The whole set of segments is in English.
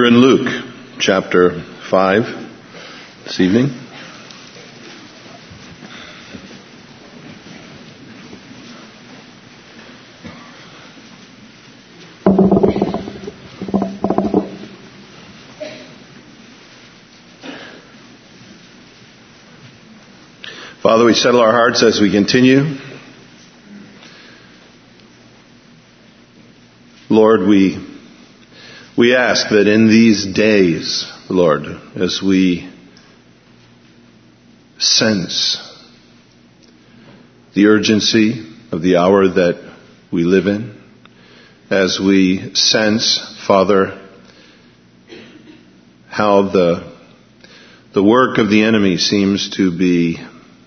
We're in Luke chapter 5 this evening. Father, we settle our hearts as we continue. Lord, we ask that in these days, Lord, as we sense the urgency of the hour that we live in, as we sense, Father, how the work of the enemy seems to be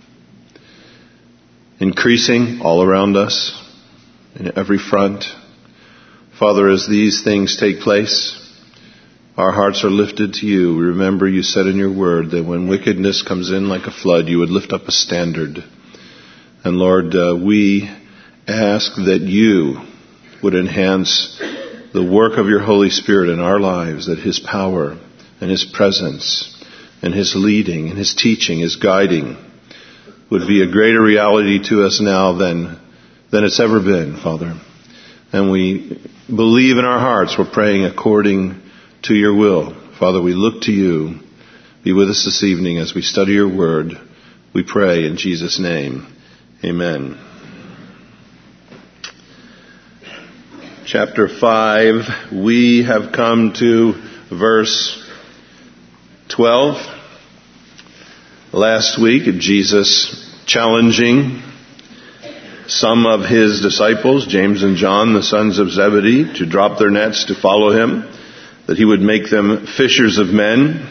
increasing all around us in every front. Father, as these things take place, our hearts are lifted to you. We remember you said in your word that when wickedness comes in like a flood, you would lift up a standard. And Lord, we ask that you would enhance the work of your Holy Spirit in our lives, that his power and his presence and his leading and his teaching, his guiding would be a greater reality to us now than it's ever been, Father. And we believe in our hearts we're praying according to your will. Father, we look to you. Be with us this evening as we study your word. We pray in Jesus' name. Amen. Chapter 5, we have come to verse 12. Last week, Jesus challenging some of his disciples, James and John, the sons of Zebedee, to drop their nets to follow him, that he would make them fishers of men.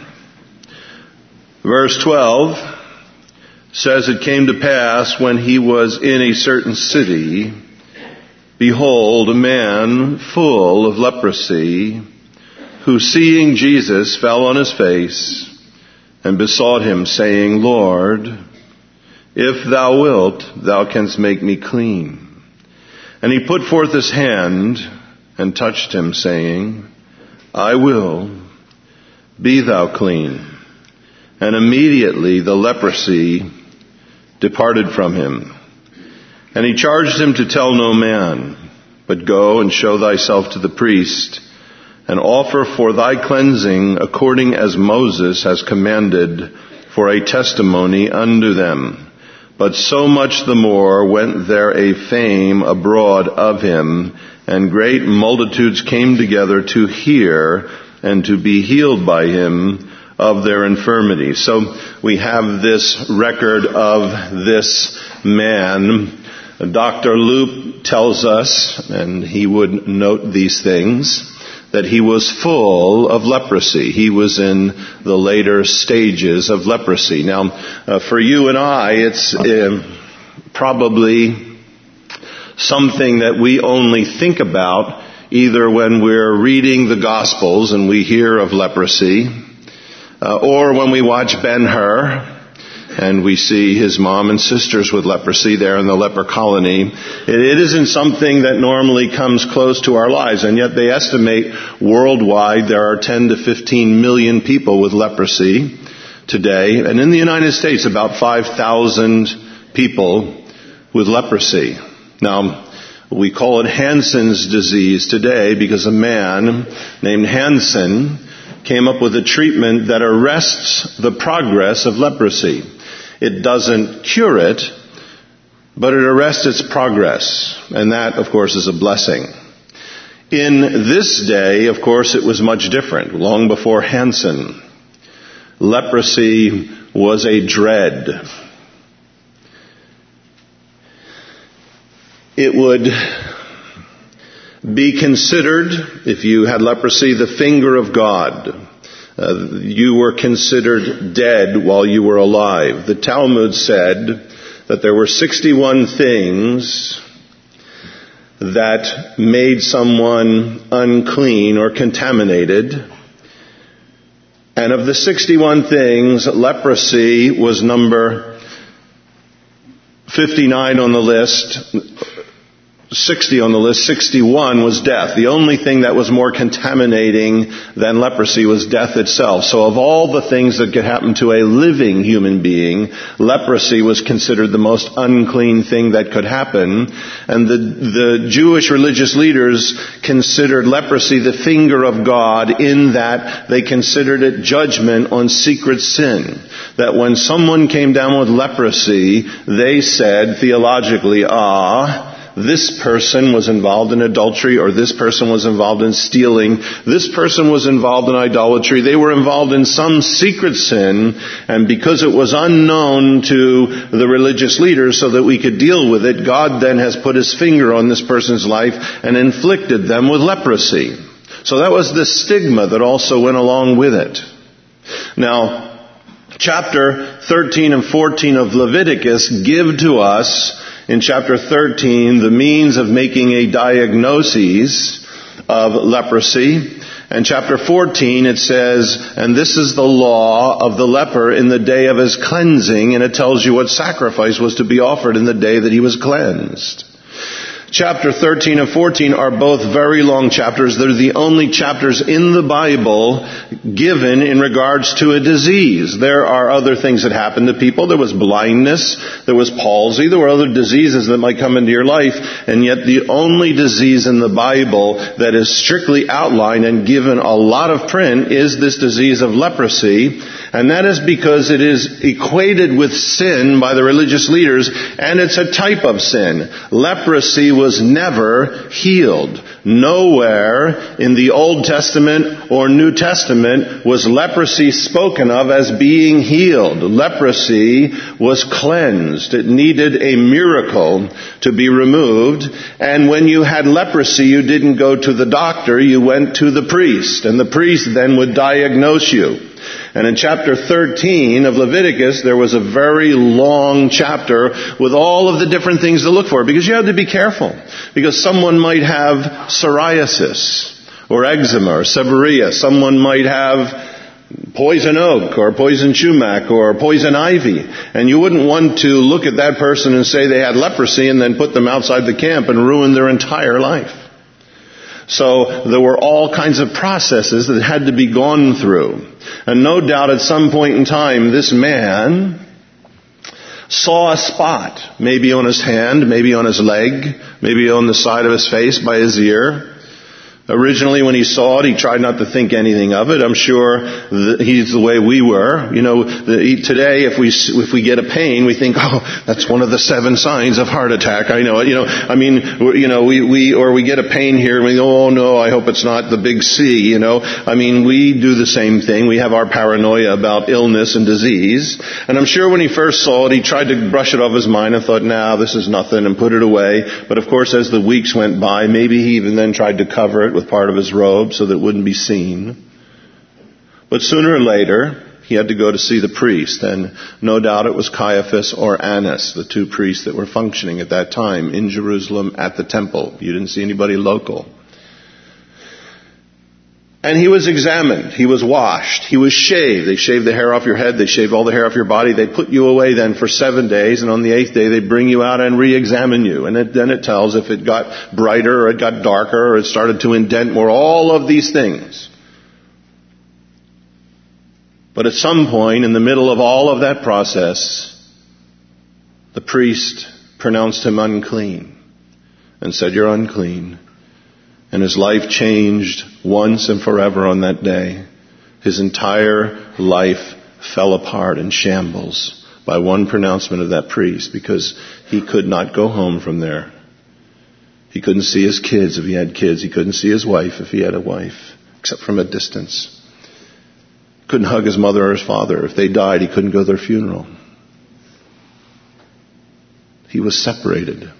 Verse 12 says, "It came to pass when he was in a certain city, behold, a man full of leprosy, who seeing Jesus fell on his face and besought him, saying, Lord, if thou wilt, thou canst make me clean. And he put forth his hand and touched him, saying, I will, be thou clean. And immediately the leprosy departed from him. And he charged him to tell no man, but go and show thyself to the priest, and offer for thy cleansing according as Moses has commanded, for a testimony unto them. But so much the more went there a fame abroad of him, and great multitudes came together to hear and to be healed by him of their infirmities." So we have this record of this man. Dr. Luke tells us, and he would note these things, that he was full of leprosy. He was in the later stages of leprosy. Now, for you and I, it's probably something that we only think about either when we're reading the Gospels and we hear of leprosy, or when we watch Ben-Hur and we see his mom and sisters with leprosy there in the leper colony. It isn't something that normally comes close to our lives, and yet they estimate worldwide there are 10 to 15 million people with leprosy today, and in the United States about 5,000 people with leprosy. Now, we call it Hansen's disease today because a man named Hansen came up with a treatment that arrests the progress of leprosy. It doesn't cure it, but it arrests its progress. And that, of course, is a blessing. In this day, of course, it was much different. Long before Hansen, leprosy was a dread. It would be considered, if you had leprosy, the finger of God. You were considered dead while you were alive. The Talmud said that there were 61 things that made someone unclean or contaminated. And of the 61 things, leprosy was number 59 on the list. 60 on the list, 61 was death. The only thing that was more contaminating than leprosy was death itself. So of all the things that could happen to a living human being, leprosy was considered the most unclean thing that could happen. And the Jewish religious leaders considered leprosy the finger of God, in that they considered it judgment on secret sin. That when someone came down with leprosy, they said theologically, this person was involved in adultery, or this person was involved in stealing, this person was involved in idolatry, they were involved in some secret sin, and because it was unknown to the religious leaders so that we could deal with it, God then has put his finger on this person's life and inflicted them with leprosy. So that was the stigma that also went along with it. Now, chapter 13 and 14 of Leviticus give to us, in chapter 13, the means of making a diagnosis of leprosy. And chapter 14, it says, and this is the law of the leper in the day of his cleansing, and it tells you what sacrifice was to be offered in the day that he was cleansed. Chapter 13 and 14 are both very long chapters. They're the only chapters in the Bible given in regards to a disease. There are other things that happen to people. There was blindness. There was palsy. There were other diseases that might come into your life. And yet the only disease in the Bible that is strictly outlined and given a lot of print is this disease of leprosy. And that is because it is equated with sin by the religious leaders, and it's a type of sin. Leprosy was never healed. Nowhere in the Old Testament or New Testament was leprosy spoken of as being healed. Leprosy was cleansed. It needed a miracle to be removed. And when you had leprosy, you didn't go to the doctor, you went to the priest. And the priest then would diagnose you. And in chapter 13 of Leviticus, there was a very long chapter with all of the different things to look for, because you had to be careful. Because someone might have psoriasis or eczema or seborrhea. Someone might have poison oak or poison sumac or poison ivy. And you wouldn't want to look at that person and say they had leprosy and then put them outside the camp and ruin their entire life. So there were all kinds of processes that had to be gone through. And no doubt at some point in time, this man saw a spot, maybe on his hand, maybe on his leg, maybe on the side of his face, by his ear. Originally, when he saw it, he tried not to think anything of it. I'm sure he's the way we were. You know, today, if we get a pain, we think, oh, that's one of the 7 signs of heart attack. I know it. We get a pain here, and we go, oh no, I hope it's not the big C. We do the same thing. We have our paranoia about illness and disease. And I'm sure when he first saw it, he tried to brush it off his mind and thought, nah, this is nothing, and put it away. But of course, as the weeks went by, maybe he even then tried to cover it with part of his robe so that it wouldn't be seen. But sooner or later, he had to go to see the priest, and no doubt it was Caiaphas or Annas, the 2 priests that were functioning at that time in Jerusalem at the temple. You didn't see anybody local. And he was examined. He was washed. He was shaved. They shaved the hair off your head. They shaved all the hair off your body. They put you away then for 7 days. And on the 8th day, they bring you out and re-examine you. And then it tells if it got brighter or it got darker or it started to indent more. All of these things. But at some point in the middle of all of that process, the priest pronounced him unclean and said, "You're unclean." And his life changed once and forever on that day. His entire life fell apart in shambles by one pronouncement of that priest, because he could not go home from there. He couldn't see his kids if he had kids. He couldn't see his wife if he had a wife, except from a distance. Couldn't hug his mother or his father. If they died, he couldn't go to their funeral. He was separated.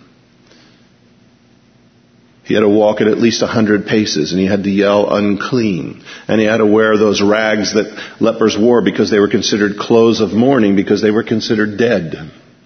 He had to walk at least 100 paces, and he had to yell, "Unclean." And he had to wear those rags that lepers wore because they were considered clothes of mourning, because they were considered dead.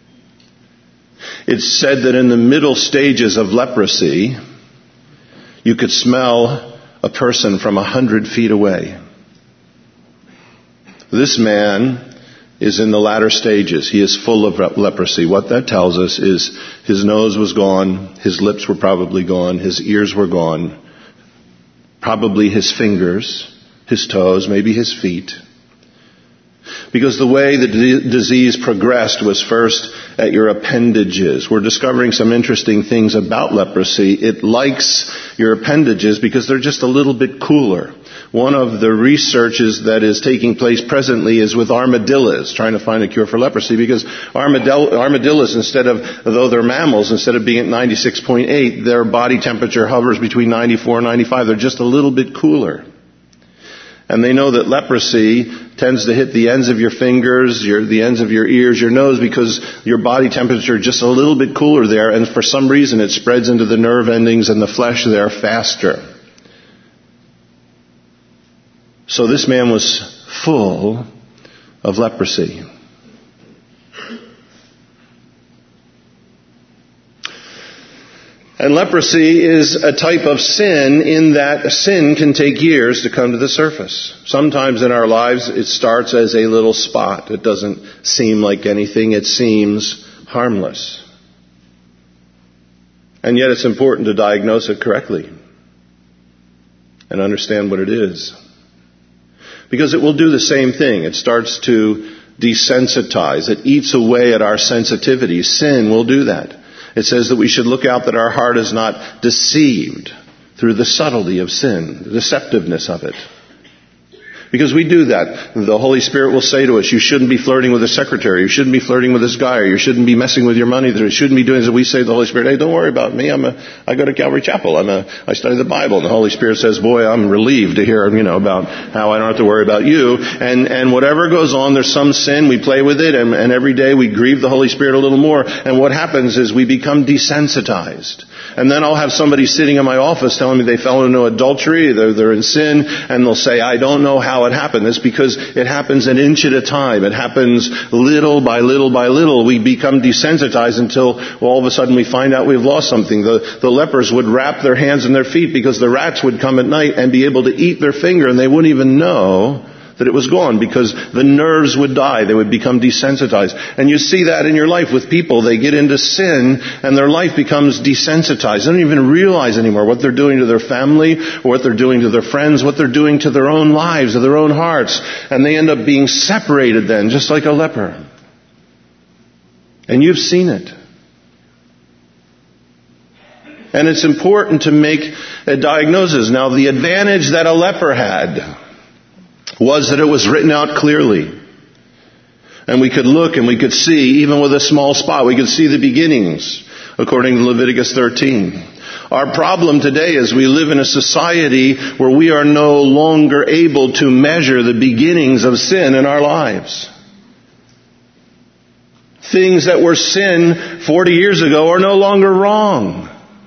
It's said that in the middle stages of leprosy, you could smell a person from 100 feet away. This man is in the latter stages. He is full of leprosy. What that tells us is his nose was gone, his lips were probably gone, his ears were gone, probably his fingers, his toes, maybe his feet. Because the way the disease progressed was first at your appendages. We're discovering some interesting things about leprosy. It likes your appendages because they're just a little bit cooler. One of the researches that is taking place presently is with armadillos, trying to find a cure for leprosy, because armadillos, though they're mammals, instead of being at 96.8, their body temperature hovers between 94 and 95. They're just a little bit cooler. And they know that leprosy tends to hit the ends of your fingers, the ends of your ears, your nose, because your body temperature is just a little bit cooler there, and for some reason it spreads into the nerve endings and the flesh there faster. So this man was full of leprosy. And leprosy is a type of sin in that sin can take years to come to the surface. Sometimes in our lives it starts as a little spot. It doesn't seem like anything. It seems harmless. And yet it's important to diagnose it correctly and understand what it is. Because it will do the same thing. It starts to desensitize. It eats away at our sensitivity. Sin will do that. It says that we should look out that our heart is not deceived through the subtlety of sin, the deceptiveness of it. Because we do that. The Holy Spirit will say to us, you shouldn't be flirting with a secretary, you shouldn't be flirting with this guy, or you shouldn't be messing with your money, you shouldn't be doing this. We say to the Holy Spirit, hey, don't worry about me, I go to Calvary Chapel, I study the Bible. And the Holy Spirit says, boy, I'm relieved to hear, about how I don't have to worry about you. And whatever goes on, there's some sin, we play with it, and every day we grieve the Holy Spirit a little more. And what happens is we become desensitized. And then I'll have somebody sitting in my office telling me they fell into adultery, they're in sin, and they'll say, I don't know how it happened. It's because it happens an inch at a time. It happens little by little by little. We become desensitized until all of a sudden we find out we've lost something. The lepers would wrap their hands and their feet because the rats would come at night and be able to eat their finger, and they wouldn't even know that it was gone because the nerves would die. They would become desensitized. And you see that in your life with people. They get into sin and their life becomes desensitized. They don't even realize anymore what they're doing to their family, or what they're doing to their friends, what they're doing to their own lives, to their own hearts. And they end up being separated then, just like a leper. And you've seen it. And it's important to make a diagnosis. Now, the advantage that a leper had was that it was written out clearly. And we could look and we could see, even with a small spot, we could see the beginnings, according to Leviticus 13. Our problem today is we live in a society where we are no longer able to measure the beginnings of sin in our lives. Things that were sin 40 years ago are no longer wrong.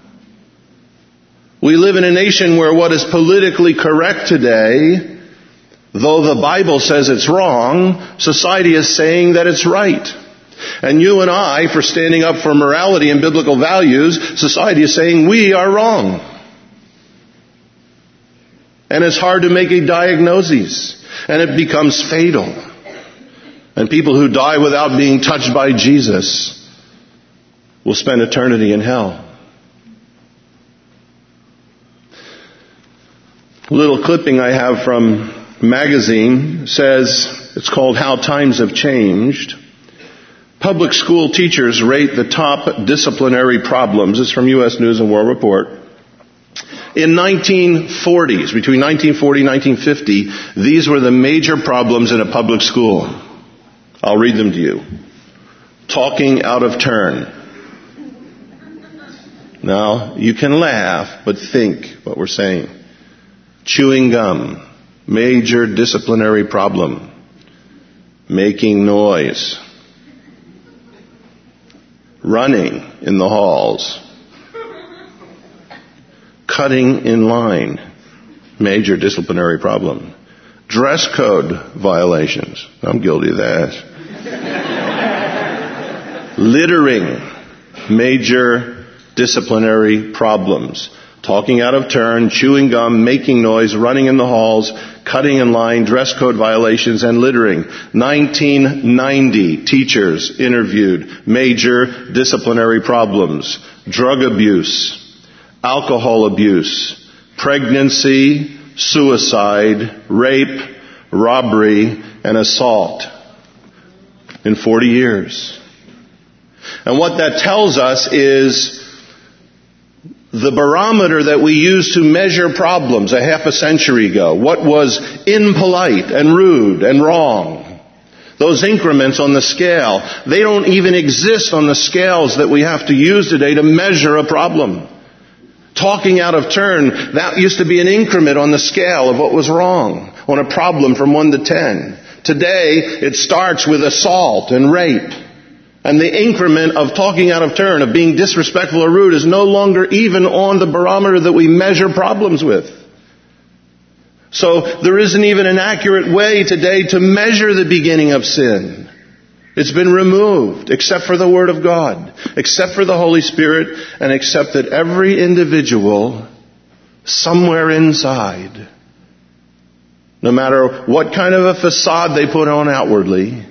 We live in a nation where what is politically correct today, though the Bible says it's wrong, society is saying that it's right. And you and I, for standing up for morality and biblical values, society is saying we are wrong. And it's hard to make a diagnosis. And it becomes fatal. And people who die without being touched by Jesus will spend eternity in hell. A little clipping I have from magazine says, it's called How Times Have Changed. Public school teachers rate the top disciplinary problems. It's from U.S. News and World Report. In 1940s, between 1940 and 1950, these were the major problems in a public school. I'll read them to you. Talking out of turn. Now, you can laugh, but think what we're saying. Chewing gum. Major disciplinary problem. Making noise. Running in the halls. Cutting in line. Major disciplinary problem. Dress code violations. I'm guilty of that. Littering. Major disciplinary problems. talking out of turn, chewing gum, making noise, running in the halls, cutting in line, dress code violations, and littering. 1990 teachers interviewed, major disciplinary problems, drug abuse, alcohol abuse, pregnancy, suicide, rape, robbery, and assault in 40 years. And what that tells us is the barometer that we used to measure problems a half a century ago, what was impolite and rude and wrong, those increments on the scale, they don't even exist on the scales that we have to use today to measure a problem. Talking out of turn, that used to be an increment on the scale of what was wrong, on a problem from 1 to 10. Today, it starts with assault and rape. And the increment of talking out of turn, of being disrespectful or rude, is no longer even on the barometer that we measure problems with. So there isn't even an accurate way today to measure the beginning of sin. It's been removed, except for the Word of God, except for the Holy Spirit, and except that every individual, somewhere inside, no matter what kind of a facade they put on outwardly,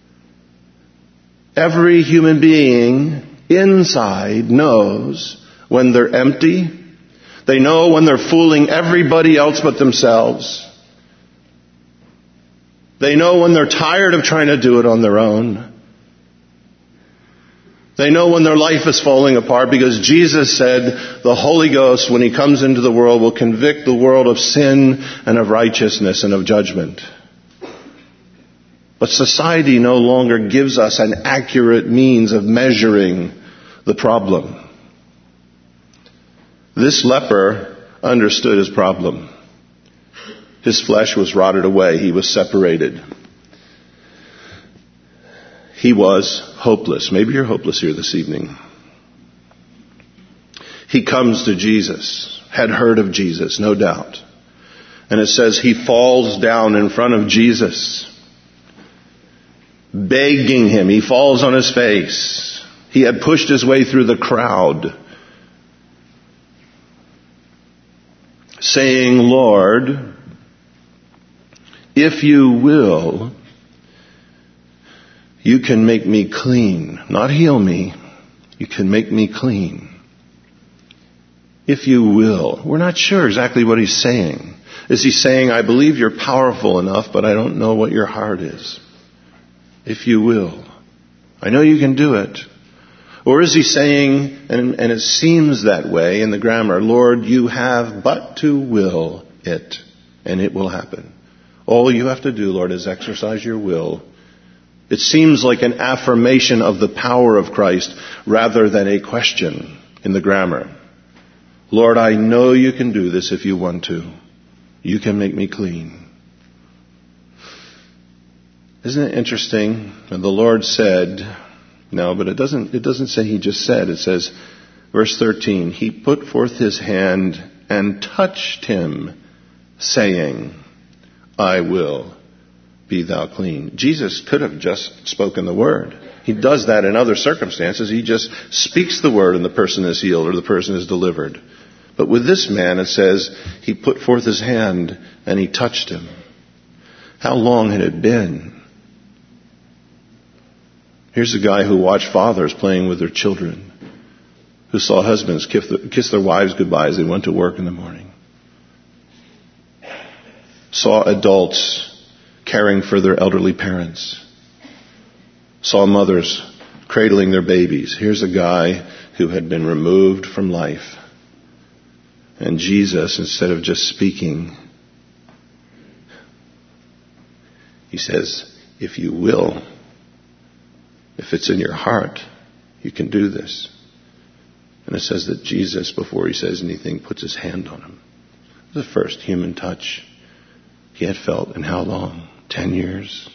every human being inside knows when they're empty. They know when they're fooling everybody else but themselves. They know when they're tired of trying to do it on their own. They know when their life is falling apart, because Jesus said the Holy Ghost, when He comes into the world, will convict the world of sin and of righteousness and of judgment. But society no longer gives us an accurate means of measuring the problem. This leper understood his problem. His flesh was rotted away. He was separated. He was hopeless. Maybe you're hopeless here this evening. He comes to Jesus, had heard of Jesus, no doubt. And it says he falls down in front of Jesus, begging Him. He falls on his face. He had pushed his way through the crowd, saying, Lord, if you will, you can make me clean. Not heal me. You can make me clean. If you will. We're not sure exactly what he's saying. Is he saying, I believe you're powerful enough, but I don't know what your heart is? If you will. I know you can do it. Or is he saying, and it seems that way in the grammar, Lord, you have but to will it, and it will happen. All you have to do, Lord, is exercise your will. It seems like an affirmation of the power of Christ rather than a question in the grammar. Lord, I know you can do this if you want to. You can make me clean. Isn't it interesting? And the Lord said, no, but it doesn't say He just said. It says, verse 13, He put forth His hand and touched him, saying, I will be thou clean. Jesus could have just spoken the word. He does that in other circumstances. He just speaks the word and the person is healed or the person is delivered. But with this man, it says, He put forth His hand and He touched him. How long had it been? Here's a guy who watched fathers playing with their children, who saw husbands kiss their wives goodbye as they went to work in the morning, saw adults caring for their elderly parents, saw mothers cradling their babies. Here's a guy who had been removed from life. And Jesus, instead of just speaking, He says, if you will, if it's in your heart, you can do this. And it says that Jesus, before He says anything, puts His hand on him. The first human touch he had felt in how long? 10 years.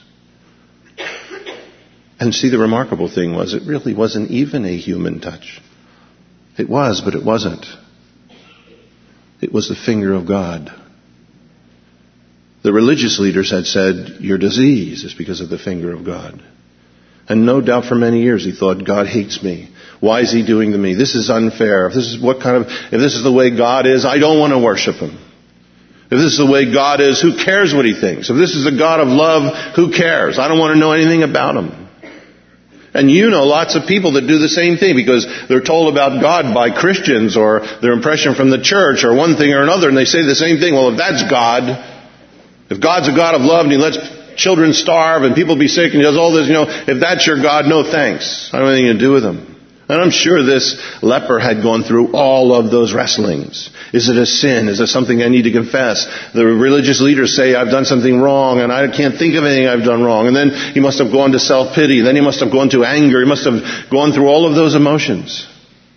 And see, the remarkable thing was, it really wasn't even a human touch. It was, but it wasn't. It was the finger of God. The religious leaders had said, your disease is because of the finger of God. And no doubt for many years he thought, God hates me. Why is he doing to me? This is unfair. If this is the way God is, I don't want to worship him. If this is the way God is, who cares what he thinks? If this is a God of love, who cares? I don't want to know anything about him. And you know lots of people that do the same thing because they're told about God by Christians or their impression from the church or one thing or another, and they say the same thing. Well, if that's God, if God's a God of love and he lets children starve and people be sick and he does all this, if that's your God, no thanks. I don't have anything to do with him. And I'm sure this leper had gone through all of those wrestlings. Is it a sin? Is it something I need to confess? The religious leaders say I've done something wrong and I can't think of anything I've done wrong. And then he must have gone to self-pity. Then he must have gone to anger. He must have gone through all of those emotions.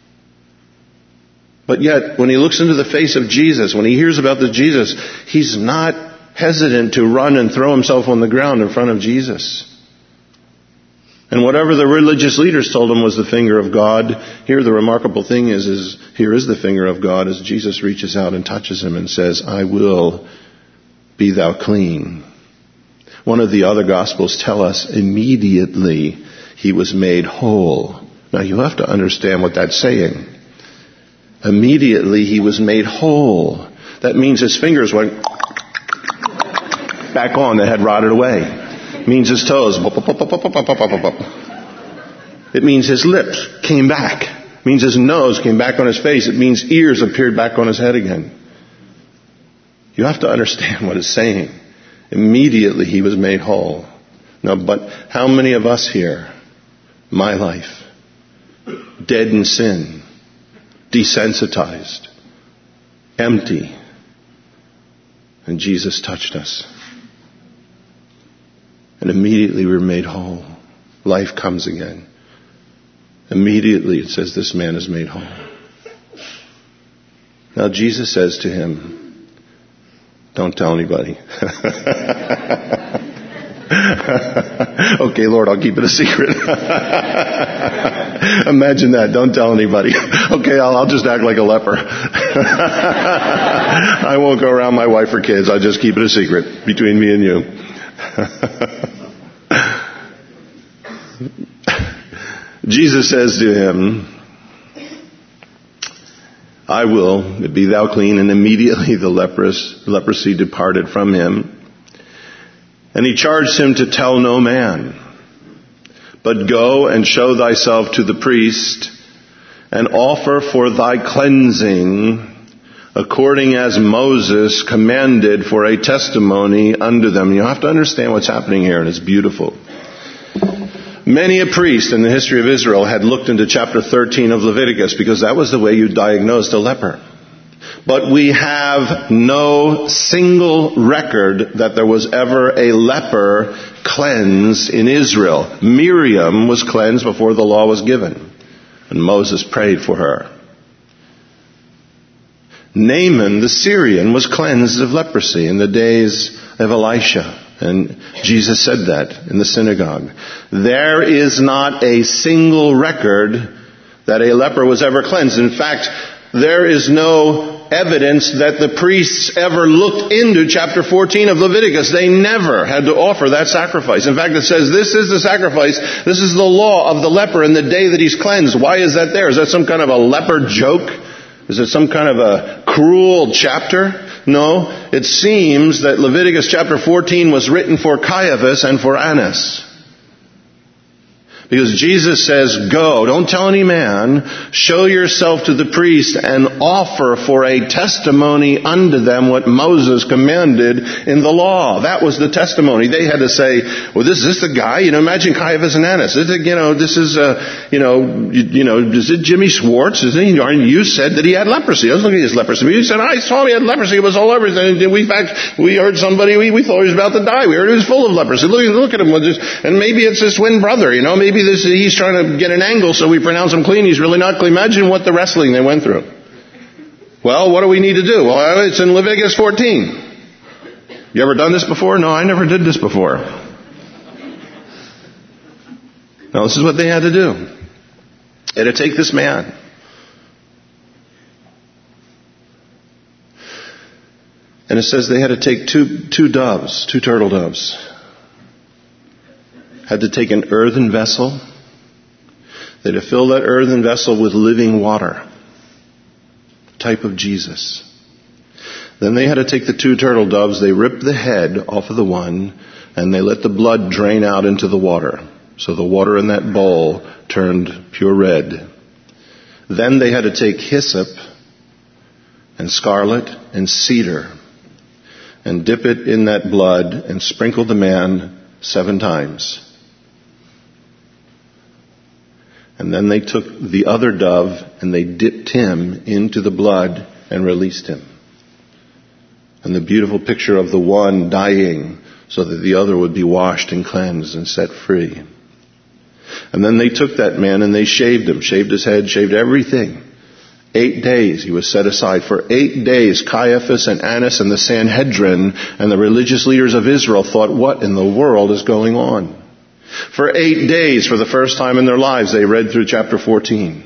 But yet, when he looks into the face of Jesus, when he hears about this Jesus, he's not hesitant to run and throw himself on the ground in front of Jesus. And whatever the religious leaders told him was the finger of God, here the remarkable thing is here is the finger of God as Jesus reaches out and touches him and says, I will be thou clean. One of the other Gospels tell us immediately he was made whole. Now you have to understand what that's saying. Immediately he was made whole. That means his fingers went back on that had rotted away. It means his toes. It means his lips came back. It means his nose came back on his face. It means ears appeared back on his head again. You have to understand what it's saying. Immediately he was made whole. Now, but how many of us here, my life, dead in sin, desensitized, empty, and Jesus touched us. And immediately we were made whole. Life comes again. Immediately it says this man is made whole. Now Jesus says to him, don't tell anybody. Okay, Lord, I'll keep it a secret. Imagine that. Don't tell anybody. Okay, I'll just act like a leper. I won't go around my wife or kids. I'll just keep it a secret between me and you. Jesus says to him, I will be thou clean. And immediately the leprosy departed from him. And he charged him to tell no man, but go and show thyself to the priest and offer for thy cleansing according as Moses commanded for a testimony unto them. You have to understand what's happening here, and it's beautiful. Many a priest in the history of Israel had looked into chapter 13 of Leviticus because that was the way you diagnosed a leper. But we have no single record that there was ever a leper cleansed in Israel. Miriam was cleansed before the law was given, and Moses prayed for her. Naaman the Syrian was cleansed of leprosy in the days of Elisha. And Jesus said that in the synagogue. There is not a single record that a leper was ever cleansed. In fact, there is no evidence that the priests ever looked into chapter 14 of Leviticus. They never had to offer that sacrifice. In fact, it says this is the sacrifice. This is the law of the leper in the day that he's cleansed. Why is that there? Is that some kind of a leper joke? Is it some kind of a cruel chapter? No, it seems that Leviticus chapter 14 was written for Caiaphas and for Annas. Because Jesus says, go, don't tell any man, show yourself to the priest and offer for a testimony unto them what Moses commanded in the law. That was the testimony. They had to say, well, is this the guy? Imagine Caiaphas and Annas. Is it Jimmy Schwartz? You said that he had leprosy. I was looking at his leprosy. You said, I saw him, he had leprosy. It was all over. In fact, we heard somebody, we thought he was about to die. We heard he was full of leprosy. Look at him. And maybe it's his twin brother, maybe he's trying to get an angle so we pronounce him clean. He's really not clean. Imagine what the wrestling they went through. Well, what do we need to do? Well, it's in Leviticus 14. You ever done this before? No, I never did this before. Now, this is what they had to do. They had to take this man. And it says they had to take two turtle doves. had to take an earthen vessel. They had to fill that earthen vessel with living water, type of Jesus. Then they had to take the 2 turtle doves, they ripped the head off of the one, and they let the blood drain out into the water. So the water in that bowl turned pure red. Then they had to take hyssop and scarlet and cedar and dip it in that blood and sprinkle the man 7 times. And then they took the other dove and they dipped him into the blood and released him. And the beautiful picture of the one dying so that the other would be washed and cleansed and set free. And then they took that man and they shaved him, shaved his head, shaved everything. 8 days he was set aside. For 8 days, Caiaphas and Annas and the Sanhedrin and the religious leaders of Israel thought, what in the world is going on? For 8 days, for the first time in their lives, they read through chapter 14.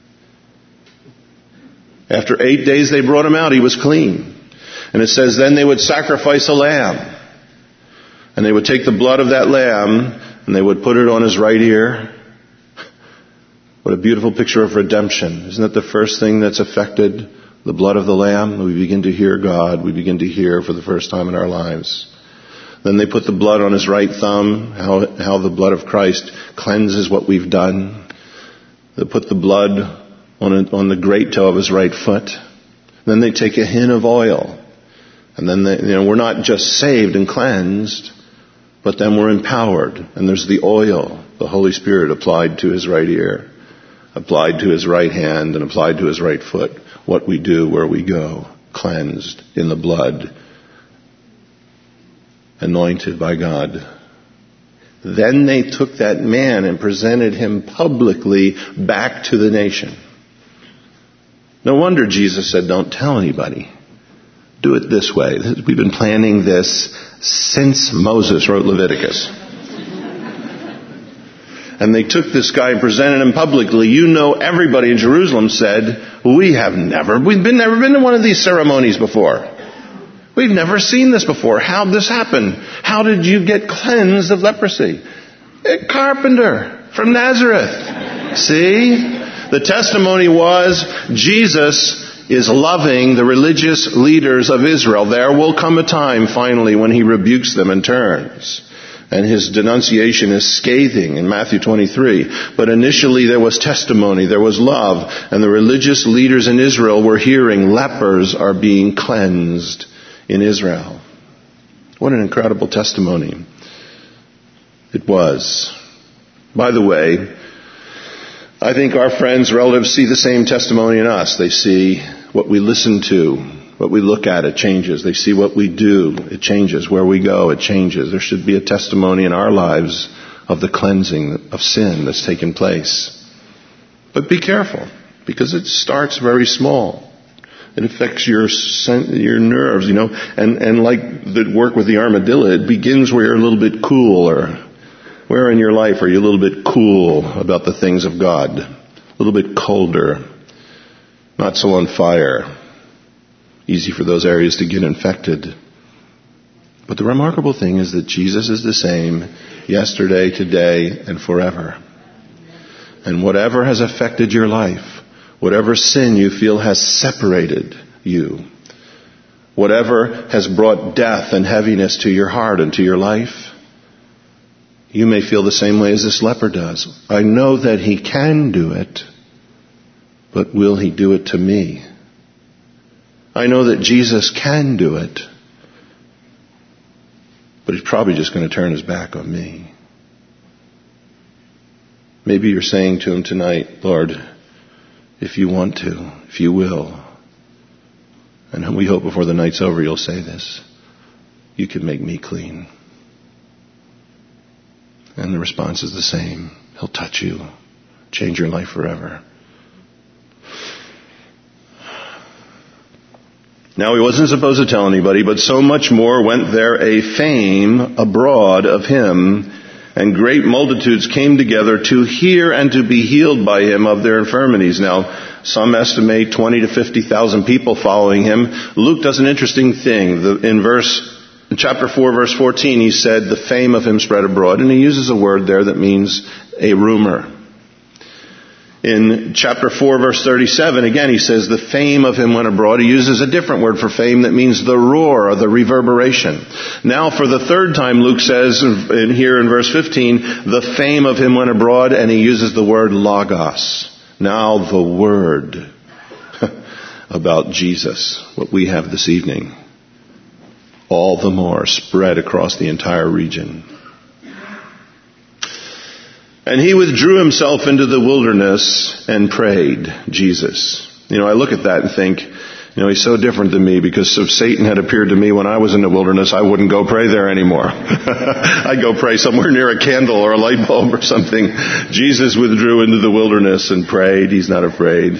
After 8 days, they brought him out. He was clean. And it says, then they would sacrifice a lamb. And they would take the blood of that lamb and they would put it on his right ear. What a beautiful picture of redemption. Isn't that the first thing that's affected? The blood of the lamb. We begin to hear God. We begin to hear for the first time in our lives. Then they put the blood on his right thumb. How the blood of Christ cleanses what we've done. They put the blood on the great toe of his right foot. Then they take a hin of oil. And then we're not just saved and cleansed, but then we're empowered. And there's the oil, the Holy Spirit applied to his right ear, applied to his right hand, and applied to his right foot. What we do, where we go, cleansed in the blood, anointed by God. Then they took that man and presented him publicly back to the nation. No wonder Jesus said, don't tell anybody. Do it this way. We've been planning this since Moses wrote Leviticus. And they took this guy and presented him publicly. Everybody in Jerusalem said, we've never been to one of these ceremonies before. We've never seen this before. How'd this happen? How did you get cleansed of leprosy? A carpenter from Nazareth. See? The testimony was Jesus is loving the religious leaders of Israel. There will come a time finally when he rebukes them and turns. And his denunciation is scathing in Matthew 23. But initially there was testimony, there was love, and the religious leaders in Israel were hearing lepers are being cleansed in Israel. What an incredible testimony it was. By the way, I think our friends, relatives see the same testimony in us. They see what we listen to, what we look at, it changes. They see what we do, it changes. Where we go, it changes. There should be a testimony in our lives of the cleansing of sin that's taken place. But be careful, because it starts very small. It affects your nerves, and like the work with the armadillo, it begins where you're a little bit cool, or where in your life are you a little bit cool about the things of God? A little bit colder, not so on fire. Easy for those areas to get infected. But the remarkable thing is that Jesus is the same yesterday, today, and forever. And whatever has affected your life, whatever sin you feel has separated you, whatever has brought death and heaviness to your heart and to your life, you may feel the same way as this leper does. I know that he can do it, but will he do it to me? I know that Jesus can do it, but he's probably just going to turn his back on me. Maybe you're saying to him tonight, Lord, if you want to, if you will, and we hope before the night's over you'll say this, you can make me clean. And the response is the same. He'll touch you, change your life forever. Now he wasn't supposed to tell anybody, but so much more went there a fame abroad of him, and great multitudes came together to hear and to be healed by him of their infirmities. Now, some estimate 20 to 50,000 people following him. Luke does an interesting thing. In verse In chapter 4, verse 14, he said, the fame of him spread abroad. And he uses a word there that means a rumor. In chapter 4, verse 37, again, he says, the fame of him went abroad. He uses a different word for fame that means the roar or the reverberation. Now, for the third time, Luke says here in verse 15, the fame of him went abroad, and he uses the word logos. Now, the word about Jesus, what we have this evening, all the more spread across the entire region. And he withdrew himself into the wilderness and prayed, Jesus. I look at that and think, he's so different than me, because if Satan had appeared to me when I was in the wilderness, I wouldn't go pray there anymore. I'd go pray somewhere near a candle or a light bulb or something. Jesus withdrew into the wilderness and prayed. He's not afraid.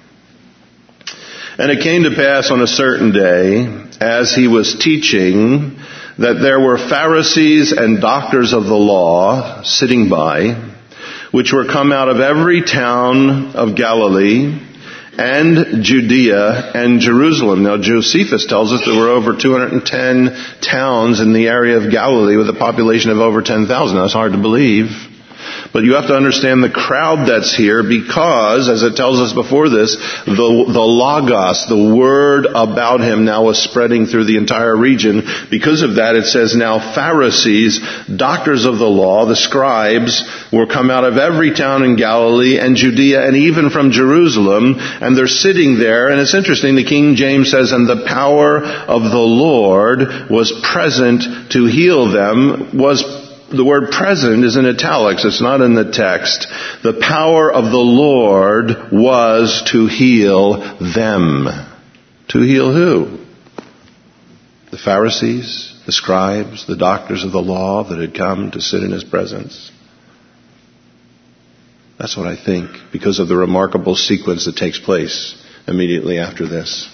And it came to pass on a certain day, as he was teaching, that there were Pharisees and doctors of the law sitting by, which were come out of every town of Galilee and Judea and Jerusalem. Now, Josephus tells us there were over 210 towns in the area of Galilee with a population of over 10,000. That's hard to believe. But you have to understand the crowd that's here, because, as it tells us before this, the logos, the word about him, now was spreading through the entire region. Because of that, it says now Pharisees, doctors of the law, the scribes, were come out of every town in Galilee and Judea and even from Jerusalem, and they're sitting there. And it's interesting, the King James says, and the power of the Lord was present to heal them. The word present is in italics. It's not in the text. The power of the Lord was to heal them. To heal who? The Pharisees, the scribes, the doctors of the law that had come to sit in his presence. That's what I think, because of the remarkable sequence that takes place immediately after this.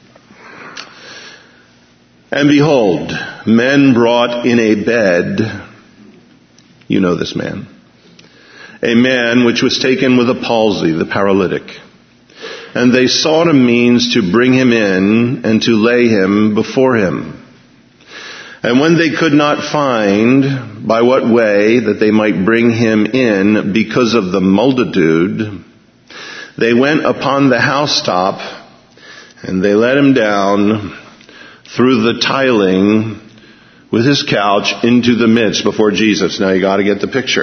And behold, men brought in a bed. You know this man. A man which was taken with a palsy, the paralytic. And they sought a means to bring him in and to lay him before him. And when they could not find by what way that they might bring him in because of the multitude, they went upon the housetop and they let him down through the tiling with his couch into the midst before Jesus. Now you got to get the picture.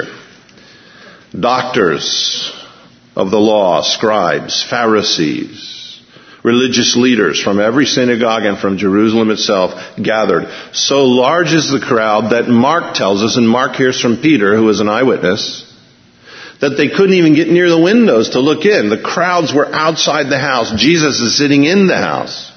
Doctors of the law, scribes, Pharisees, religious leaders from every synagogue and from Jerusalem itself gathered. So large is the crowd that Mark tells us, and Mark hears from Peter, who was an eyewitness, that they couldn't even get near the windows to look in. The crowds were outside the house. Jesus is sitting in the house.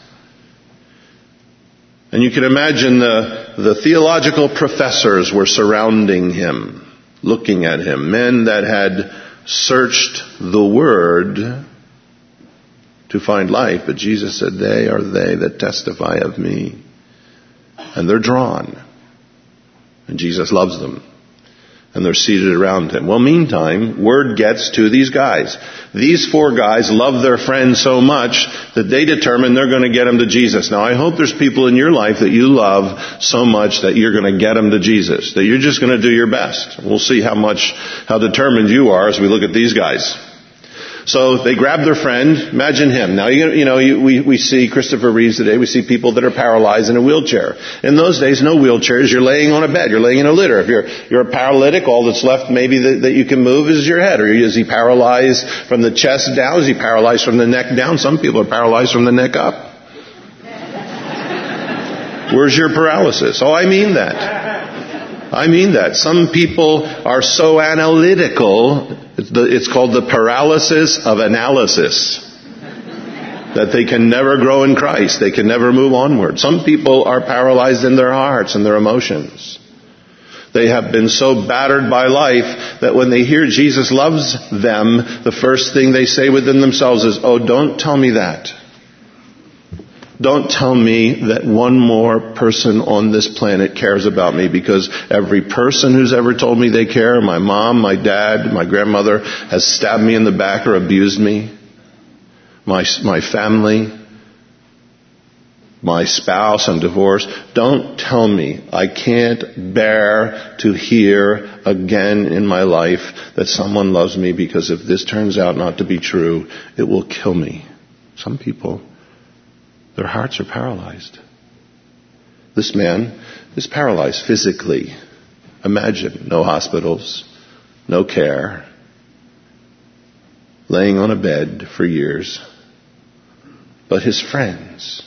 And you can imagine the theological professors were surrounding him, looking at him. Men that had searched the Word to find life. But Jesus said, they are they that testify of me. And they're drawn. And Jesus loves them. And they're seated around him. Well, meantime, word gets to these guys. These four guys love their friend so much that they determine they're going to get him to Jesus. Now, I hope there's people in your life that you love so much that you're going to get them to Jesus. That you're just going to do your best. We'll see how determined you are as we look at these guys. So they grab their friend. Imagine him. Now, we see Christopher Reeves today. We see people that are paralyzed in a wheelchair. In those days, no wheelchairs. You're laying on a bed. You're laying in a litter. If you're a paralytic, all that's left maybe that you can move is your head. Or is he paralyzed from the chest down? Is he paralyzed from the neck down? Some people are paralyzed from the neck up. Where's your paralysis? Oh, I mean that. Some people are so analytical, it's called the paralysis of analysis, that they can never grow in Christ. They can never move onward. Some people are paralyzed in their hearts and their emotions. They have been so battered by life that when they hear Jesus loves them, the first thing they say within themselves is, oh, don't tell me that. Don't tell me that one more person on this planet cares about me, because every person who's ever told me they care, my mom, my dad, my grandmother, has stabbed me in the back or abused me. My family. my spouse, I'm divorced. Don't tell me. I can't bear to hear again in my life that someone loves me, because if this turns out not to be true, it will kill me. Some people, their hearts are paralyzed. This man is paralyzed physically. Imagine, no hospitals, no care, laying on a bed for years. But his friends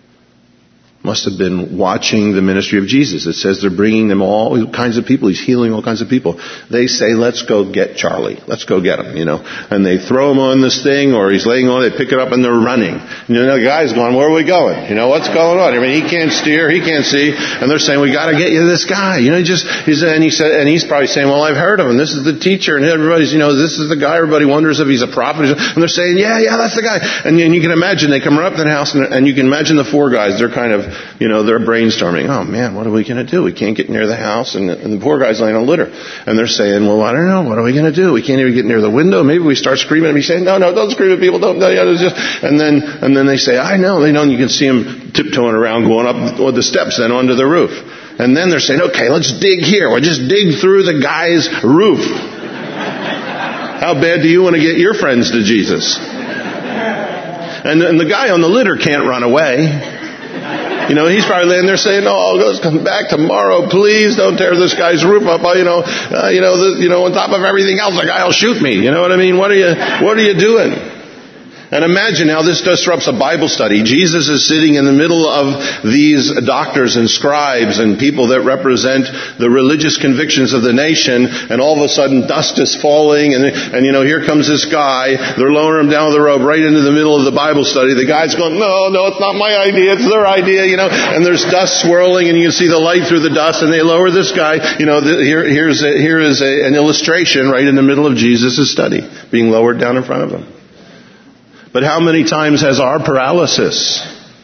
must have been watching the ministry of Jesus. It says they're bringing them all kinds of people. He's healing all kinds of people. They say, let's go get Charlie. Let's go get him, And they throw him on this thing, or he's laying on it, they pick it up and they're running. The guy's going, where are we going? What's going on? I mean, he can't steer, he can't see. And they're saying, we gotta get you this guy. He's probably saying, well, I've heard of him. This is the teacher. And everybody's, this is the guy. Everybody wonders if he's a prophet. And they're saying, yeah, that's the guy. And you can imagine, they come right up to the house and you can imagine the four guys, they're kind of, they're brainstorming. Oh man, what are we going to do? We can't get near the house, and the poor guy's laying on a litter. And they're saying, well, I don't know. What are we going to do? We can't even get near the window. Maybe we start screaming. And he's saying, no, don't scream at people. Don't. And then they say, I know. They know. And you can see him tiptoeing around, going up the steps, then onto the roof. And then they're saying, okay, let's dig here. We'll just dig through the guy's roof. How bad do you want to get your friends to Jesus? And the guy on the litter can't run away. He's probably laying there saying, let's come back tomorrow. Please don't tear this guy's roof up. On top of everything else, the guy will shoot me. You know what I mean? What are you doing? And imagine how this disrupts a Bible study. Jesus is sitting in the middle of these doctors and scribes and people that represent the religious convictions of the nation, and all of a sudden dust is falling, and here comes this guy. They're lowering him down the rope right into the middle of the Bible study. The guy's going, no, it's not my idea, it's their idea, and there's dust swirling, and you can see the light through the dust, and they lower this guy. Here is an illustration right in the middle of Jesus' study, being lowered down in front of him. But how many times has our paralysis,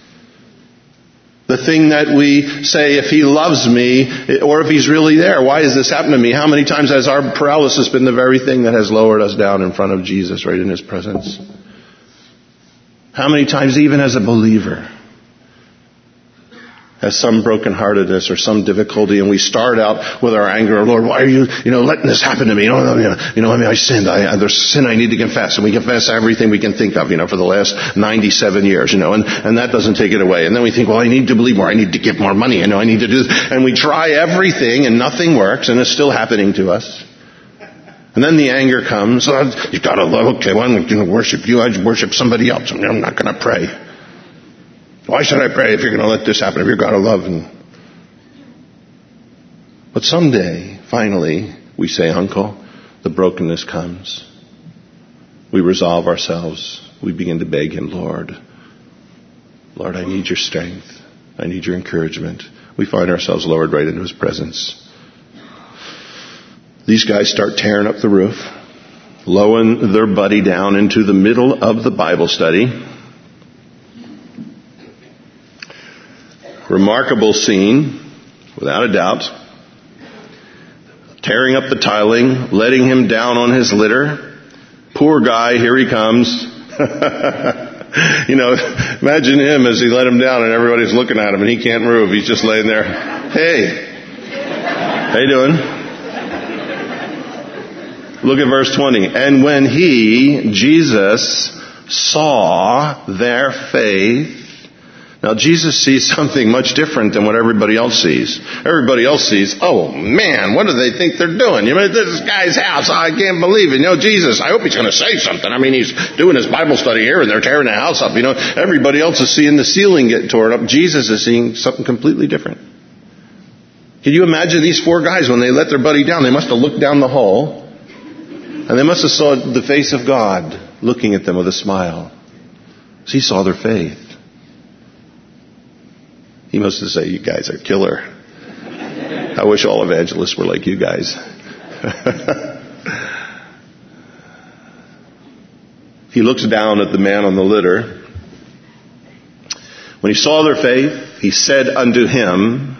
the thing that we say, if he loves me, or if he's really there, why has this happened to me? How many times has our paralysis been the very thing that has lowered us down in front of Jesus, right in his presence? How many times, even as a believer, has some brokenheartedness or some difficulty, and we start out with our anger, Lord, why are you, letting this happen to me? I sinned. There's sin I need to confess, and we confess everything we can think of, for the last 97 years, and that doesn't take it away. And then we think, well, I need to believe more. I need to give more money. I need to do this. And we try everything, and nothing works, and it's still happening to us. And then the anger comes. You've got to love. Okay, well, I'm going to worship you. I worship somebody else. I'm not going to pray. Why should I pray if you're going to let this happen, if you're going to love him? But someday, finally, we say, Uncle, the brokenness comes. We resolve ourselves. We begin to beg him, Lord, I need your strength. I need your encouragement. We find ourselves lowered right into his presence. These guys start tearing up the roof, lowering their buddy down into the middle of the Bible study. Remarkable scene, without a doubt. Tearing up the tiling, letting him down on his litter. Poor guy, here he comes. Imagine him as he let him down and everybody's looking at him and he can't move. He's just laying there. Hey, how you doing? Look at verse 20. And when Jesus, saw their faith. Now, Jesus sees something much different than what everybody else sees. Everybody else sees, oh man, what do they think they're doing? This guy's house. I can't believe it. Jesus, I hope he's going to say something. He's doing his Bible study here and they're tearing the house up. Everybody else is seeing the ceiling get torn up. Jesus is seeing something completely different. Can you imagine these four guys when they let their buddy down? They must have looked down the hall and they must have saw the face of God looking at them with a smile. So he saw their faith. He must have said, you guys are killer. I wish all evangelists were like you guys. He looks down at the man on the litter. When he saw their faith, he said unto him,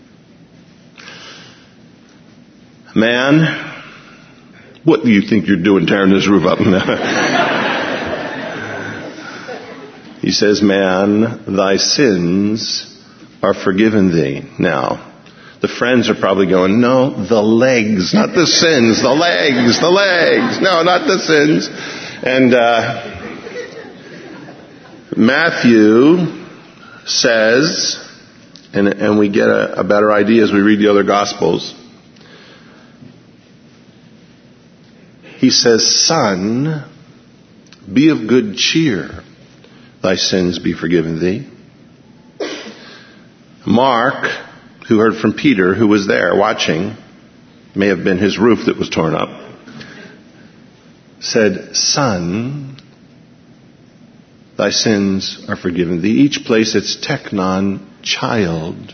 man, what do you think you're doing tearing this roof up? He says, man, thy sins are forgiven thee. Now, the friends are probably going, no, the legs, not the sins, the legs. No, not the sins. And Matthew says, and we get a better idea as we read the other Gospels. He says, son, be of good cheer. Thy sins be forgiven thee. Mark, who heard from Peter, who was there watching, may have been his roof that was torn up, said, son, thy sins are forgiven thee. Each place it's teknon, child.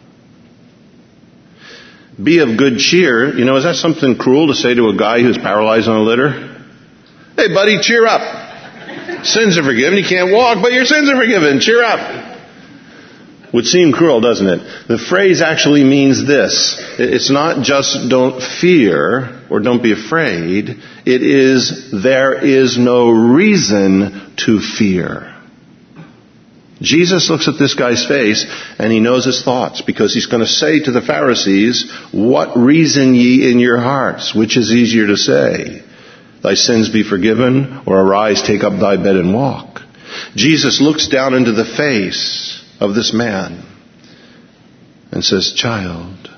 Be of good cheer. You know, is that something cruel to say to a guy who's paralyzed on a litter? Hey buddy, cheer up. Sins are forgiven. You can't walk, but your sins are forgiven. Cheer up. Would seem cruel, doesn't it? The phrase actually means this. It's not just don't fear or don't be afraid. It is there is no reason to fear. Jesus looks at this guy's face and he knows his thoughts because he's going to say to the Pharisees, what reason ye in your hearts? Which is easier to say? Thy sins be forgiven, or arise, take up thy bed and walk. Jesus looks down into the face of this man and says, child,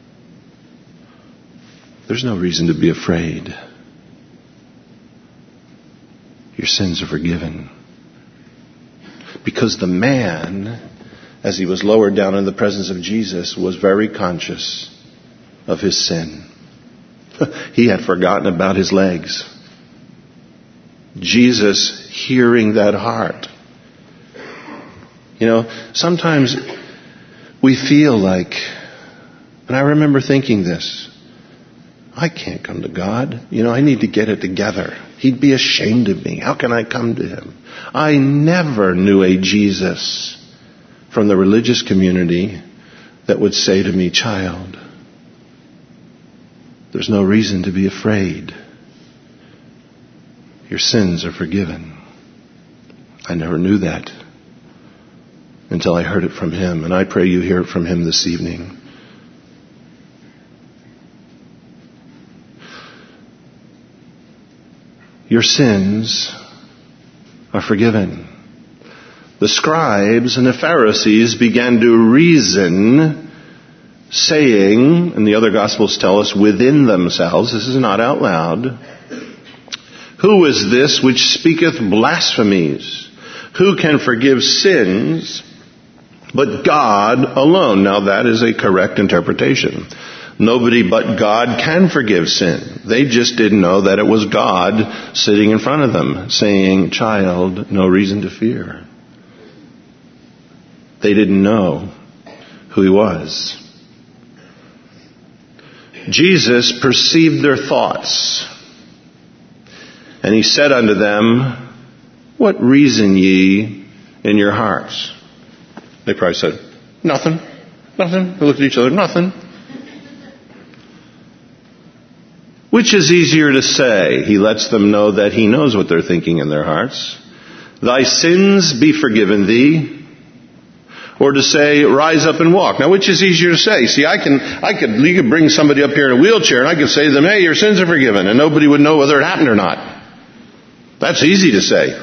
there's no reason to be afraid. Your sins are forgiven. Because the man, as he was lowered down in the presence of Jesus, was very conscious of his sin. He had forgotten about his legs. Jesus hearing that heart. You know, sometimes we feel like, and I remember thinking this, I can't come to God. You know, I need to get it together. He'd be ashamed of me. How can I come to him? I never knew a Jesus from the religious community that would say to me, child, there's no reason to be afraid. Your sins are forgiven. I never knew that until I heard it from him, and I pray you hear it from him this evening. Your sins are forgiven. The scribes and the Pharisees began to reason, saying, and the other Gospels tell us within themselves, this is not out loud, who is this which speaketh blasphemies? Who can forgive sins but God alone? Now that is a correct interpretation. Nobody but God can forgive sin. They just didn't know that it was God sitting in front of them saying, child, no reason to fear. They didn't know who he was. Jesus perceived their thoughts. And he said unto them, what reason ye in your hearts? They probably said, nothing. They looked at each other, nothing. Which is easier to say? He lets them know that he knows what they're thinking in their hearts. Thy sins be forgiven thee. Or to say, rise up and walk. Now, which is easier to say? See, you could bring somebody up here in a wheelchair and I could say to them, hey, your sins are forgiven. And nobody would know whether it happened or not. That's easy to say.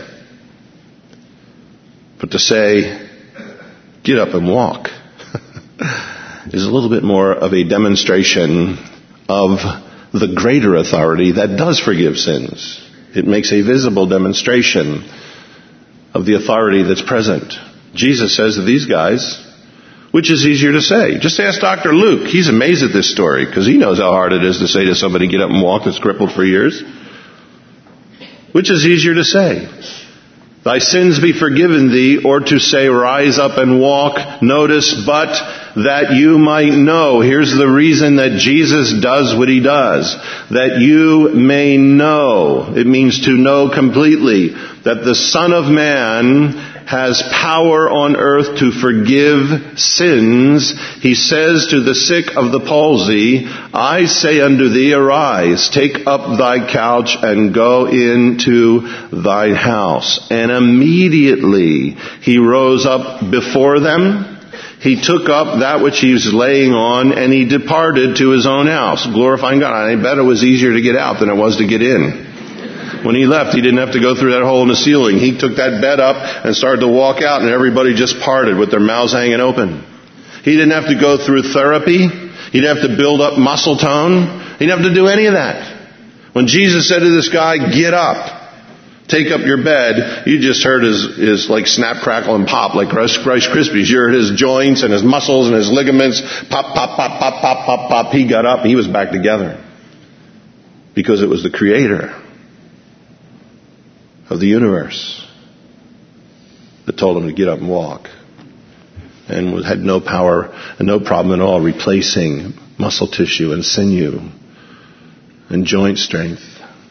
But to say, get up and walk, is a little bit more of a demonstration of the greater authority that does forgive sins. It makes a visible demonstration of the authority that's present. Jesus says to these guys, which is easier to say? Just ask Dr. Luke. He's amazed at this story because he knows how hard it is to say to somebody, get up and walk, that's crippled for years. Which is easier to say? Thy sins be forgiven thee, or to say, rise up and walk. Notice, but that you might know. Here's the reason that Jesus does what he does. That you may know. It means to know completely. That the Son of Man has power on earth to forgive sins, he says to the sick of the palsy, I say unto thee, arise, take up thy couch, and go into thine house. And immediately he rose up before them. He took up that which he was laying on, and he departed to his own house, glorifying God. I bet it was easier to get out than it was to get in. When he left, he didn't have to go through that hole in the ceiling. He took that bed up and started to walk out, and everybody just parted with their mouths hanging open. He didn't have to go through therapy. He didn't have to build up muscle tone. He didn't have to do any of that. When Jesus said to this guy, get up, take up your bed, you just heard his like snap, crackle, and pop like Rice Krispies. You heard his joints and his muscles and his ligaments pop, pop, pop, pop, pop, pop, pop. He got up and he was back together. Because it was the Creator of the universe that told him to get up and walk. And had no power and no problem at all replacing muscle tissue and sinew and joint strength.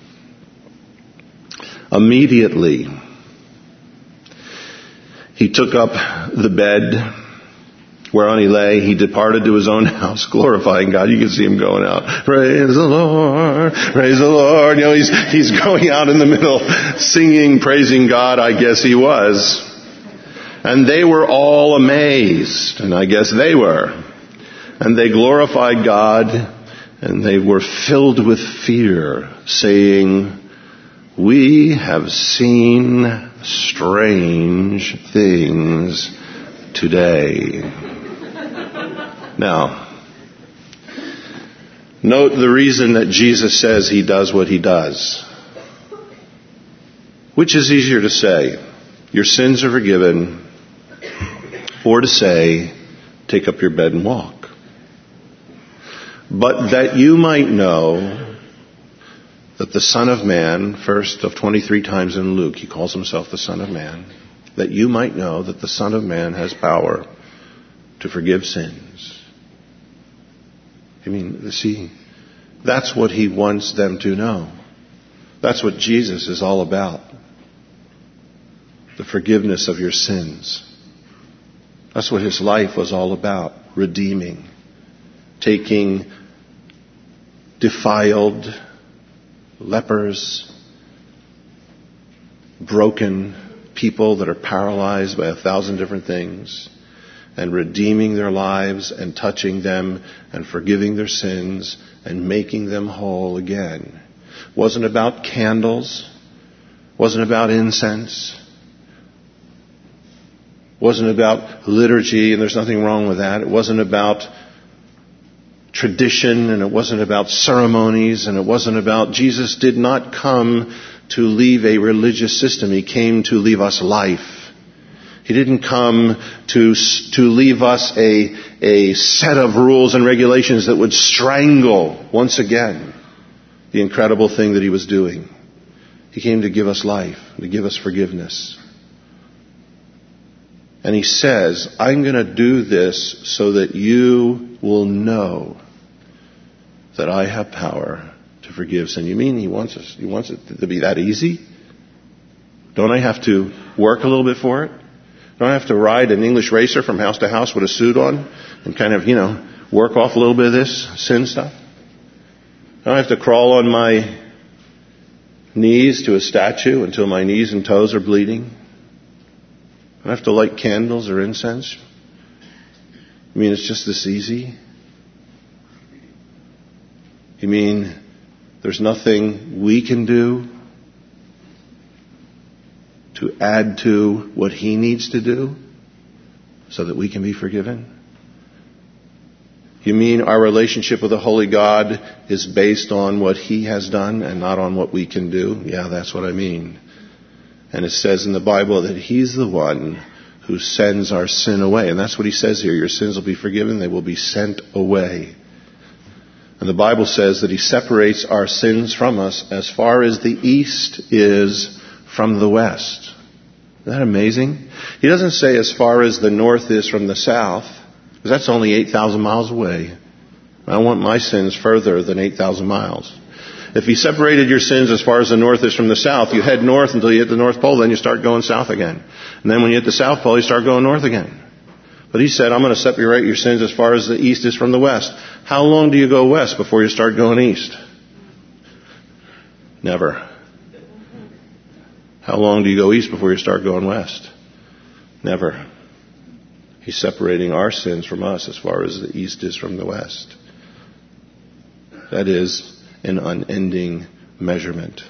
Immediately, he took up the bed whereon he lay. He departed to his own house, glorifying God. You can see him going out. Praise the Lord, praise the Lord. You know, he's going out in the middle, singing, praising God. I guess he was. And they were all amazed, and I guess they were. And they glorified God, and they were filled with fear, saying, we have seen strange things today. Now, note the reason that Jesus says he does what he does. Which is easier to say, your sins are forgiven, or to say, take up your bed and walk. But that you might know that the Son of Man, first of 23 times in Luke, he calls himself the Son of Man, that you might know that the Son of Man has power to forgive sins. I mean, see, that's what he wants them to know. That's what Jesus is all about. The forgiveness of your sins. That's what his life was all about. Redeeming. Taking defiled lepers, broken people that are paralyzed by 1,000 different things, and redeeming their lives and touching them and forgiving their sins and making them whole again. Wasn't about candles, wasn't about incense, wasn't about liturgy, and there's nothing wrong with that. It wasn't about tradition, and it wasn't about ceremonies, and it wasn't about... Jesus did not come to leave a religious system. He came to leave us life. He didn't come to leave us a set of rules and regulations that would strangle, once again, the incredible thing that he was doing. He came to give us life, to give us forgiveness. And he says, I'm going to do this so that you will know that I have power to forgive sin. You mean he wants it to be that easy? Don't I have to work a little bit for it? Don't I have to ride an English racer from house to house with a suit on and kind of, work off a little bit of this sin stuff? Don't I have to crawl on my knees to a statue until my knees and toes are bleeding? Don't I have to light candles or incense? You mean it's just this easy? You mean there's nothing we can do to add to what he needs to do so that we can be forgiven? You mean our relationship with the Holy God is based on what he has done and not on what we can do? Yeah, that's what I mean. And it says in the Bible that he's the one who sends our sin away. And that's what he says here. Your sins will be forgiven. They will be sent away. And the Bible says that he separates our sins from us as far as the east is from the west. Isn't that amazing? He doesn't say as far as the north is from the south, because that's only 8,000 miles away. I want my sins further than 8,000 miles. If he separated your sins as far as the north is from the south, you head north until you hit the North Pole, then you start going south again. And then when you hit the South Pole, you start going north again. But he said, I'm going to separate your sins as far as the east is from the west. How long do you go west before you start going east? Never. How long do you go east before you start going west? Never. He's separating our sins from us as far as the east is from the west. That is an unending measurement.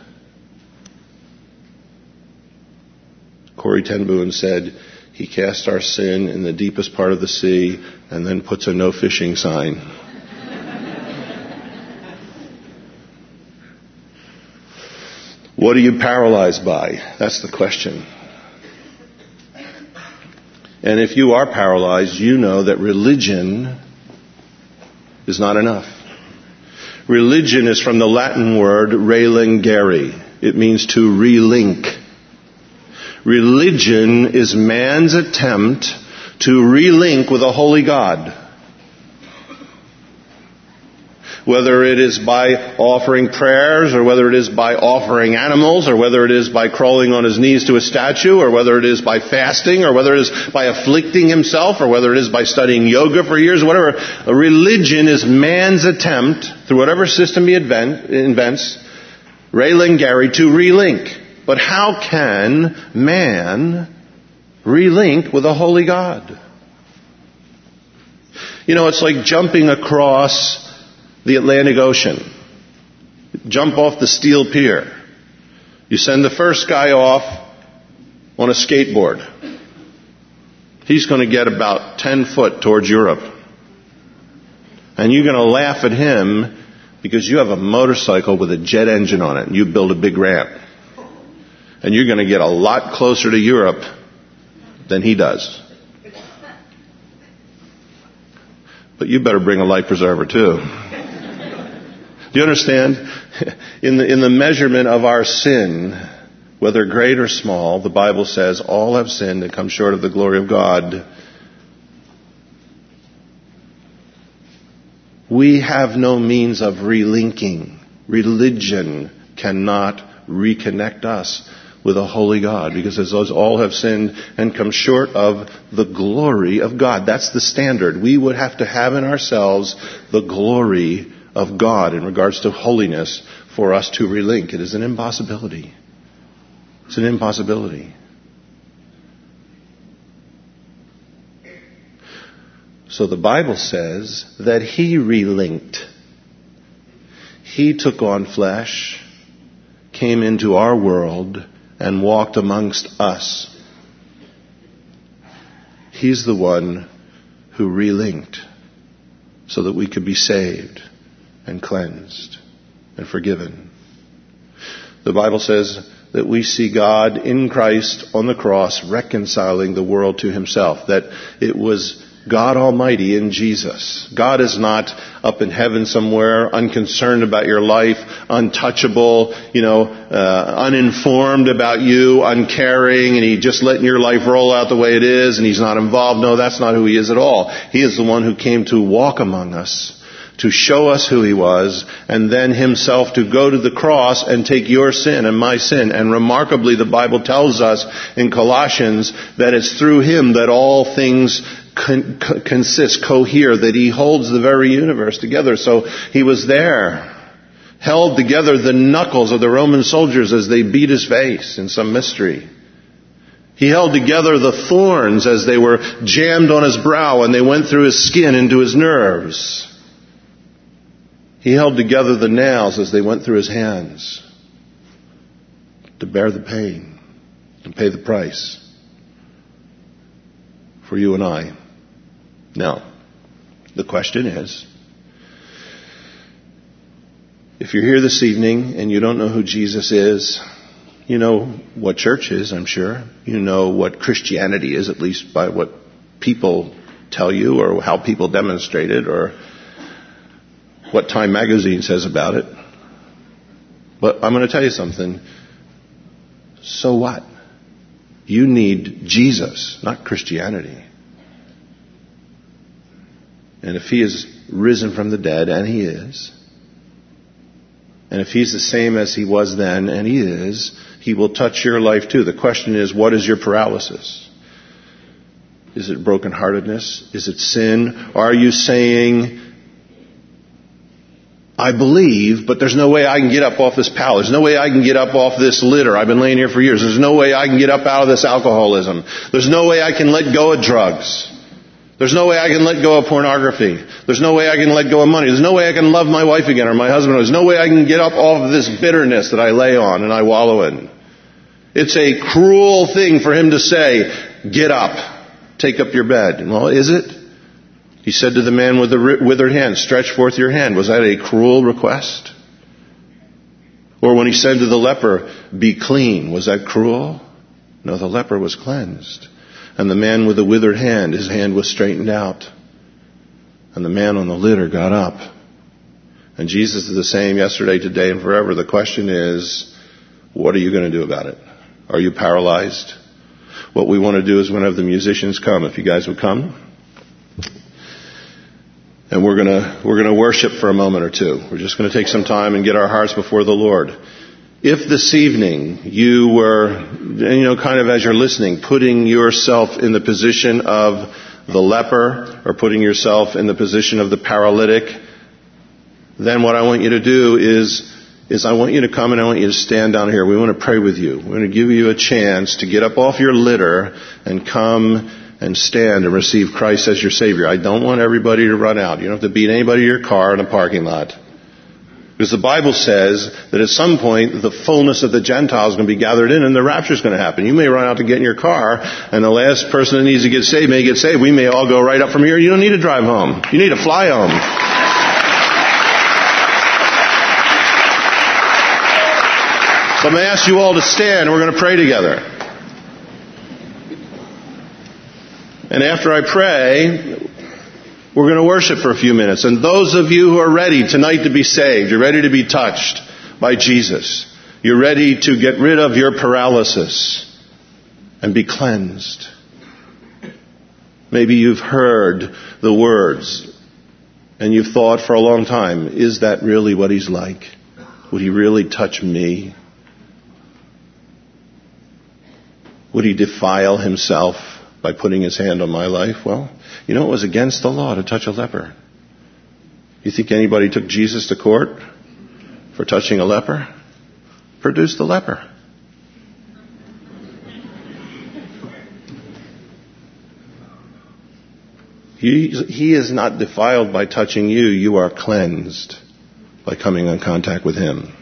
Corrie ten Boom said, he casts our sin in the deepest part of the sea and then puts a no fishing sign. What are you paralyzed by? That's the question. And if you are paralyzed, you know that religion is not enough. Religion is from the Latin word relingere. It means to relink. Religion is man's attempt to relink with a holy God. Whether it is by offering prayers, or whether it is by offering animals, or whether it is by crawling on his knees to a statue, or whether it is by fasting, or whether it is by afflicting himself, or whether it is by studying yoga for years, whatever. A religion is man's attempt, through whatever system he invents, relingere, to relink. But how can man relink with a holy God? You know, it's like jumping across the Atlantic Ocean. Jump off the steel pier. You send the first guy off on a skateboard. He's going to get about 10 foot towards Europe. And you're going to laugh at him because you have a motorcycle with a jet engine on it and you build a big ramp. And you're going to get a lot closer to Europe than he does. But you better bring a life preserver too. Do you understand? In the measurement of our sin, whether great or small, the Bible says all have sinned and come short of the glory of God. We have no means of relinking. Religion cannot reconnect us with a holy God, because as those all have sinned and come short of the glory of God. That's the standard. We would have to have in ourselves the glory of God in regards to holiness for us to relink. It is an impossibility. It's an impossibility. So the Bible says that he relinked. He took on flesh, came into our world, and walked amongst us. He's the one who relinked so that we could be saved and cleansed and forgiven. The Bible says that we see God in Christ on the cross reconciling the world to himself. That it was God Almighty in Jesus. God is not up in heaven somewhere, unconcerned about your life, untouchable, uninformed about you, uncaring, and he just letting your life roll out the way it is, and he's not involved. No, that's not who he is at all. He is the one who came to walk among us, to show us who he was, and then himself to go to the cross and take your sin and my sin. And remarkably, the Bible tells us in Colossians that it's through him that all things consist, cohere, that he holds the very universe together. So he was there, held together the knuckles of the Roman soldiers as they beat his face in some mystery. He held together the thorns as they were jammed on his brow and they went through his skin into his nerves. He held together the nails as they went through his hands to bear the pain and pay the price for you and I. Now, the question is, if you're here this evening and you don't know who Jesus is, you know what church is, I'm sure. You know what Christianity is, at least by what people tell you or how people demonstrate it or what Time Magazine says about it. But I'm going to tell you something. So what? You need Jesus, not Christianity. And if he is risen from the dead, and he is, and And if He's the same as He was then, and He is, He will touch your life too. The question is, what is your paralysis? Is it brokenheartedness? Is it sin? Are you saying, I believe, but there's no way I can get up off this pallet. There's no way I can get up off this litter. I've been laying here for years. There's no way I can get up out of this alcoholism. There's no way I can let go of drugs. There's no way I can let go of pornography. There's no way I can let go of money. There's no way I can love my wife again or my husband. There's no way I can get up off of this bitterness that I lay on and I wallow in. It's a cruel thing for Him to say, get up. Take up your bed. Well, is it? He said to the man with the withered hand, stretch forth your hand. Was that a cruel request? Or when He said to the leper, be clean, was that cruel? No, the leper was cleansed. And the man with the withered hand, his hand was straightened out. And the man on the litter got up. And Jesus is the same yesterday, today, and forever. The question is, what are you going to do about it? Are you paralyzed? What we want to do is we're going to have the musicians come. If you guys would come. And we're going to worship for a moment or two. We're just going to take some time and get our hearts before the Lord. If this evening you were, kind of as you're listening, putting yourself in the position of the leper or putting yourself in the position of the paralytic, then what I want you to do is I want you to come and I want you to stand down here. We want to pray with you. We're going to give you a chance to get up off your litter and come and stand and receive Christ as your Savior. I don't want everybody to run out. You don't have to beat anybody in your car in a parking lot. Because the Bible says that at some point the fullness of the Gentiles is going to be gathered in and the rapture is going to happen. You may run out to get in your car and the last person that needs to get saved may get saved. We may all go right up from here. You don't need to drive home. You need to fly home. So I'm going to ask you all to stand and we're going to pray together. And after I pray, we're going to worship for a few minutes. And those of you who are ready tonight to be saved, you're ready to be touched by Jesus. You're ready to get rid of your paralysis and be cleansed. Maybe you've heard the words and you've thought for a long time, is that really what He's like? Would He really touch me? Would He defile Himself by putting His hand on my life? Well, it was against the law to touch a leper. You think anybody took Jesus to court for touching a leper? Produce the leper. He is not defiled by touching you. You are cleansed by coming in contact with Him.